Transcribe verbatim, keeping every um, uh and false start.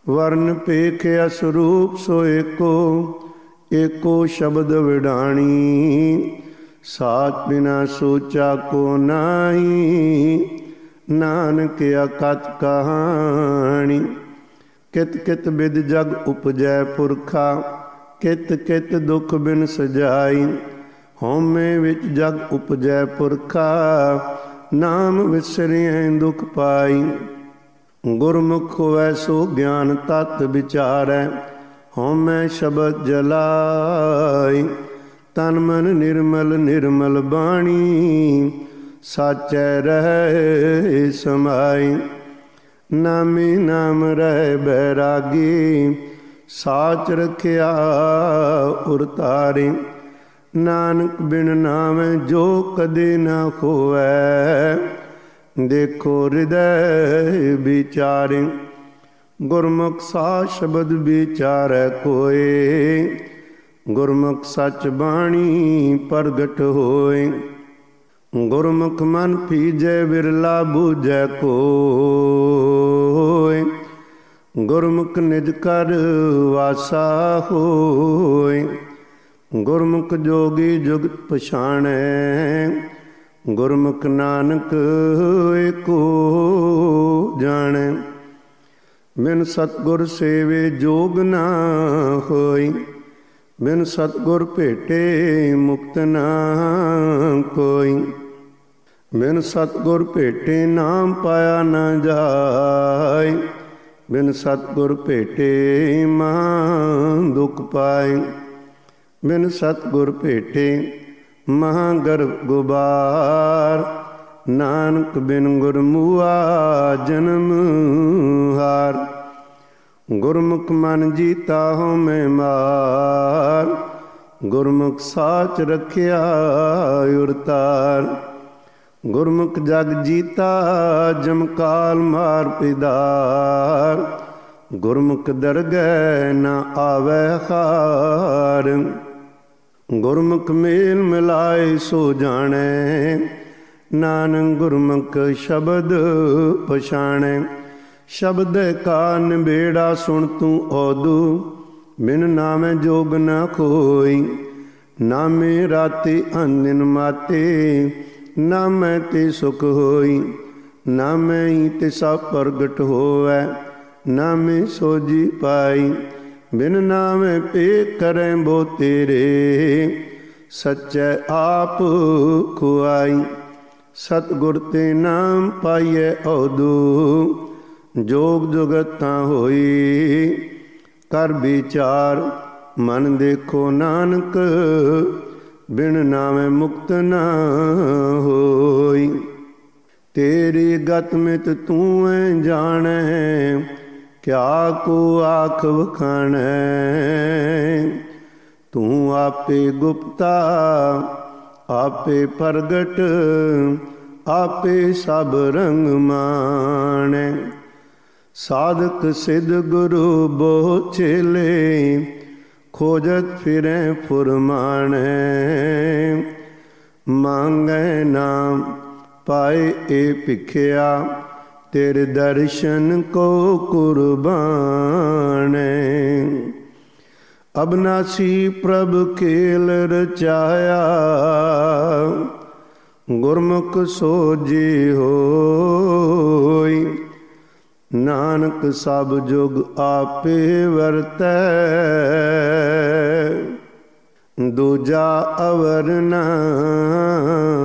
ਵਰਨ ਪੇਖ ਅਸਰੂਪ ਸੋ ਏਕੋ, ਏਕੋ ਸ਼ਬਦ ਵਿਡਾਣੀ। ਸਾਚ ਬਿਨਾ ਸੋਚਾ ਕੋ ਨਾਹੀ, ਨਾਨਕ ਅਕਥ ਕਹਾਣੀ। ਕਿਤ ਕਿਤ ਬਿਦ ਜਗ ਉਪਜੈ ਪੁਰਖਾ, ਕਿਤ ਕਿਤ ਦੁਖ ਬਿਨ ਸਜਾਈ। ਹਉਮੈ ਵਿੱਚ ਜਗ ਉਪਜੈ ਪੁਰਖਾ, ਨਾਮ ਵਿਸਰਿਐ ਦੁਖ ਪਾਈ। ਗੁਰਮੁਖ ਹੋਵੈ ਸੋ ਗਿਆਨ ਤਤ ਵਿਚਾਰੈ, ਹਉਮੈ ਸ਼ਬਦ ਜਲਾਈ। ਤਨ ਮਨ ਨਿਰਮਲ ਨਿਰਮਲ ਬਾਣੀ, ਸਾਚੈ ਰਹਿ ਸਮਾਈ। ਨਾਮੇ ਨਾਮ ਰਹਿ ਬੈਰਾਗੀ, ਸਾਚ ਰਖਿਆ ਉਰ ਤਾਰੇ। ਨਾਨਕ ਬਿਨ ਨਾਮੈ ਜੋ ਕਦੇ ਨਾ ਹੋਵੈ, ਦੇਖੋ ਹਿਰਦੈ ਵਿਚਾਰੇ। ਗੁਰਮੁਖ ਸਾ ਸ਼ਬਦ ਵਿਚਾਰੈ ਕੋਇ, ਗੁਰਮੁਖ ਸੱਚ ਬਾਣੀ ਪ੍ਰਗਟ ਹੋਏ। ਗੁਰਮੁਖ ਮਨ ਪੀਜੈ ਬਿਰਲਾ ਬੂਝੈ ਕੋਇ, ਗੁਰਮੁਖ ਨਿਜ ਕਰ ਵਾਸਾ ਹੋਇ। ਗੁਰਮੁਖ ਜੋਗੀ ਜੁਗਤ ਪਛਾਣੈ, ਗੁਰਮੁਖ ਨਾਨਕ ਏਕੋ ਜਾਣੈ। ਬਿਨ ਸਤਿਗੁਰ ਸੇਵੇ ਜੋਗ ਨਾ ਹੋਈ, ਬਿਨ ਸਤਿਗੁਰ ਭੇਟੇ ਮੁਕਤ ਨਾ ਕੋਈ। ਬਿਨ ਸਤਿਗੁਰ ਭੇਟੇ ਨਾਮ ਪਾਇਆ ਨਾ ਜਾਇ, ਬਿਨ ਸਤਿਗੁਰ ਭੇਟੇ ਮਹਾ ਦੁਖ ਪਾਏ। ਬਿਨ ਸਤਿਗੁਰ ਭੇਟੇ ਮਹਾ ਗਰਭ ਗੁਬਾਰ, ਨਾਨਕ ਬਿਨ ਗੁਰਮੁਆ ਜਨਮ ਹਾਰ। ਗੁਰਮੁਖ ਮਨ ਜੀਤਾ ਹਉਮੈ ਮਾਰ, ਗੁਰਮੁਖ ਸਾਚ ਰਖਿਆ ਉਰ ਤਾਰ। ਗੁਰਮੁਖ ਜਗ ਜੀਤਾ ਜਮ ਕਾਲ ਮਾਰ ਪਿਦਾਰ, ਗੁਰਮੁਖ ਦਰਗਹਿ ਨ ਆਵੈ ਹਾਰ। ਗੁਰਮੁਖ ਮੇਲ ਮਿਲਾਏ ਸੋ ਜਾਣੈ, ਨਾਨਕ ਗੁਰਮੁਖ ਸ਼ਬਦ ਪਛਾਣੈ। ਸ਼ਬਦ ਕਾ ਨਿਬੇੜਾ ਸੁਣ ਤੂੰ ਔਦੂ, ਬਿਨ ਨਾਮੈ ਜੋਗ ਨਾ ਕੋਈ। ਨਾਮੇ ਰਾਤੀ ਅੰਦਿਨ ਮਾਤੇ, ਨਾਮੈ ਤੇ ਸੁਖ ਹੋਈ। ਨਾਮੈ ਹੀ ਤੇ ਸਭ ਪ੍ਰਗਟ ਹੋਵੈ, ਨਾਮੇ ਸੋਜੀ ਪਾਈ। ਬਿਨ ਨਾਮੈ ਪੇ ਕਰੈ ਬੋ ਤੇਰੇ, ਸਚੈ ਆਪ ਖੁਆਈ। ਸਤਿਗੁਰ ਤੇ ਨਾਮ ਪਾਈਐ ਔਦੂ, ਜੋਗ ਜੁਗਤਾਂ ਹੋਈ। ਕਰ ਵਿਚਾਰ ਮਨ ਦੇਖੋ ਨਾਨਕ, ਬਿਨ ਨਾਮੈ ਮੁਕਤ ਨਾ ਹੋਈ। ਤੇਰੀ ਗਤ ਮਿਤ ਤੂੰ ਐ ਜਾਣੈ, ਕਿਆ ਕੋ ਆਖ ਵਖਾਣੈ। ਤੂੰ ਆਪੇ ਗੁਪਤਾ ਆਪੇ ਪ੍ਰਗਟ, ਆਪੇ ਸਭ ਰੰਗ ਮਾਣੈ। ਸਾਧਕ ਸਿਧ ਗੁਰੂ ਬੋ ਚੇਲੇ, ਖੋਜਤ ਫਿਰੈ ਫੁਰਮਾਣੈ। ਮੰਗੈ ਨਾਮ ਪਾਏ ਏ ਭਿਖਿਆ, ਤੇਰੇ ਦਰਸ਼ਨ ਕੋ ਕੁਰਬਾਨੈ। ਅਬਨਾਸੀ ਪ੍ਰਭ ਖੇਲ ਰਚਾਇਆ, ਗੁਰਮੁਖ ਸੋਜੀ ਹੋਈ। ਨਾਨਕ ਸਭ ਜੁਗ ਆਪੇ ਵਰਤੈ, ਦੂਜਾ ਅਵਰ ਨਾ